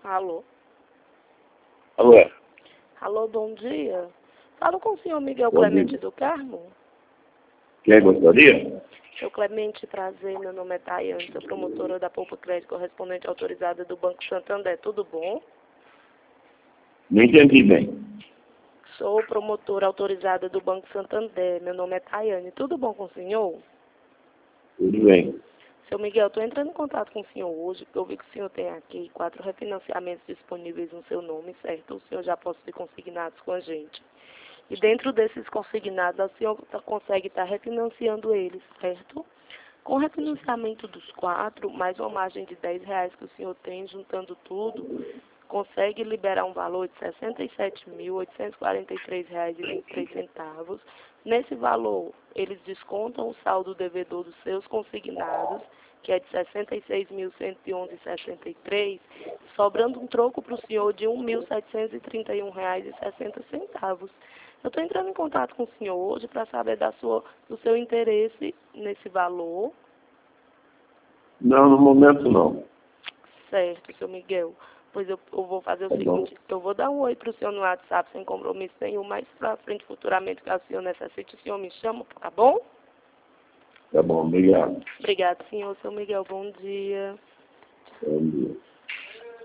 Alô? Alô, é? Alô, bom dia. Falo com o senhor Miguel Bom Clemente dia. do Carmo. Quem gostaria? Seu Clemente, prazer, meu nome é Tayane, sou promotora da Poupa Crédito, correspondente autorizada do Banco Santander, tudo bom? Não entendi bem. Sou promotora autorizada do Banco Santander, meu nome é Tayane, tudo bom com o senhor? Tudo bem. Seu Miguel, estou entrando em contato com o senhor hoje, porque eu vi que o senhor tem aqui 4 refinanciamentos disponíveis no seu nome, certo? O senhor já possui consignados com a gente. E dentro desses consignados, o senhor consegue estar refinanciando eles, certo? Com o refinanciamento dos 4, mais uma margem de R$ 10 que o senhor tem, juntando tudo, consegue liberar um valor de R$ 67.843,23. Nesse valor, eles descontam o saldo devedor dos seus consignados, que é de R$ 66.111,63, sobrando um troco para o senhor de R$ 1.731,60. Eu estou entrando em contato com o senhor hoje para saber do seu interesse nesse valor. Não, no momento não. Certo, seu Miguel. Pois eu vou fazer o Tá bom. seguinte, eu vou dar um oi para o senhor no WhatsApp sem compromisso nenhum, mais para frente, futuramente, caso o senhor necessite, o senhor me chama, tá bom? Tá bom, obrigado. Obrigado, senhor. Seu Miguel, bom dia. Bom dia.